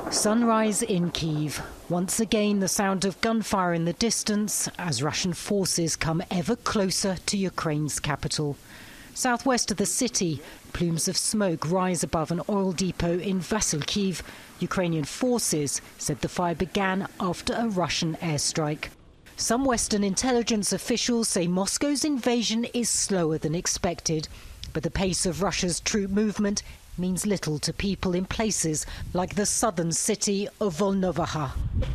Sunrise in Kyiv. Once again, the sound of gunfire in the distance as Russian forces come ever closer to Ukraine's capital. Southwest of the city, plumes of smoke rise above an oil depot in Vasilkiv. Ukrainian forces said the fire began after a Russian airstrike. Some Western intelligence officials say Moscow's invasion is slower than expected, but the pace of Russia's troop movement means little to people in places like the southern city of Volnovakha.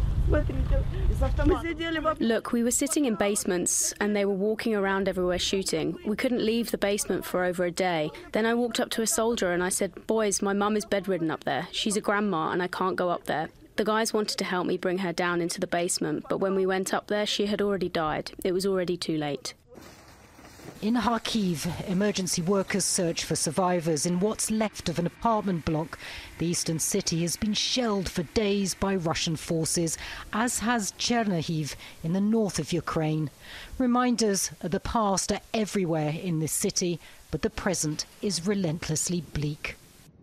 Look, we were sitting in basements and they were walking around everywhere shooting. We couldn't leave the basement for over a day. Then I walked up to a soldier and I said, "Boys, my mum is bedridden up there. She's a grandma and I can't go up there." The guys wanted to help me bring her down into the basement, but when we went up there, she had already died. It was already too late. In Kharkiv, emergency workers search for survivors in what's left of an apartment block. The eastern city has been shelled for days by Russian forces, as has Chernihiv in the north of Ukraine. Reminders of the past are everywhere in this city, but the present is relentlessly bleak.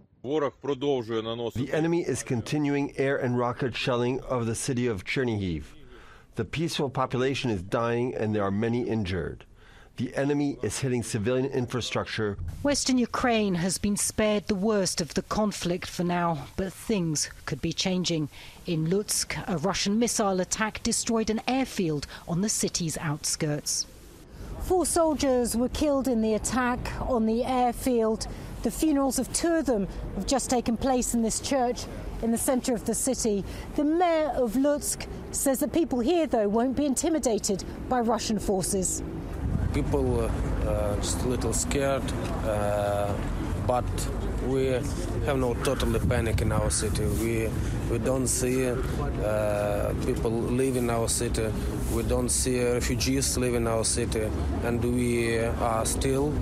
The enemy is continuing air and rocket shelling of the city of Chernihiv. The peaceful population is dying and there are many injured. The enemy is hitting civilian infrastructure. Western Ukraine has been spared the worst of the conflict for now, but things could be changing. In Lutsk, a Russian missile attack destroyed an airfield on the city's outskirts. 4 soldiers were killed in the attack on the airfield. The funerals of 2 of them have just taken place in this church in the centre of the city. The mayor of Lutsk says that people here, though, won't be intimidated by Russian forces. People just a little scared, but we have no total panic in our city. We don't see people leave in our city. We don't see refugees live in our city, and we are still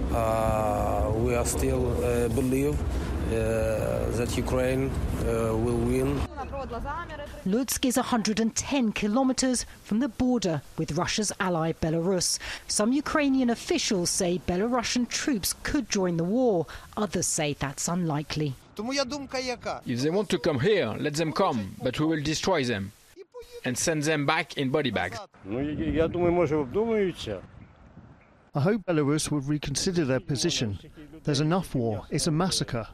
believe that Ukraine will win. Lutsk is 110 kilometers from the border with Russia's ally Belarus. Some Ukrainian officials say Belarusian troops could join the war. Others say that's unlikely. If they want to come here, let them come, but we will destroy them and send them back in body bags. I hope Belarus will reconsider their position. There's enough war. It's a massacre.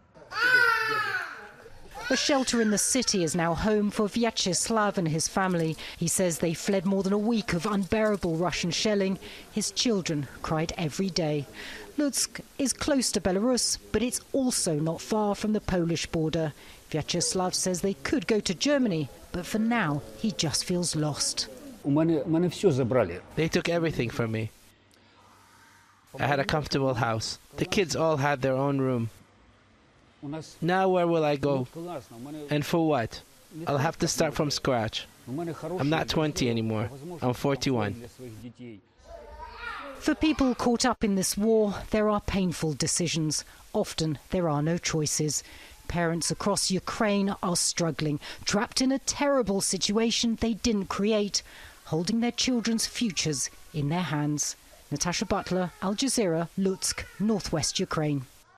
A shelter in the city is now home for Vyacheslav and his family. He says they fled more than a week of unbearable Russian shelling. His children cried every day. Lutsk is close to Belarus, but it's also not far from the Polish border. Vyacheslav says they could go to Germany, but for now he just feels lost. They took everything from me. I had a comfortable house. The kids all had their own room. Now where will I go? And for what? I'll have to start from scratch. I'm not 20 anymore. I'm 41. For people caught up in this war, there are painful decisions. Often there are no choices. Parents across Ukraine are struggling, trapped in a terrible situation they didn't create, holding their children's futures in their hands. Natasha Butler, Al Jazeera, Lutsk, northwest Ukraine.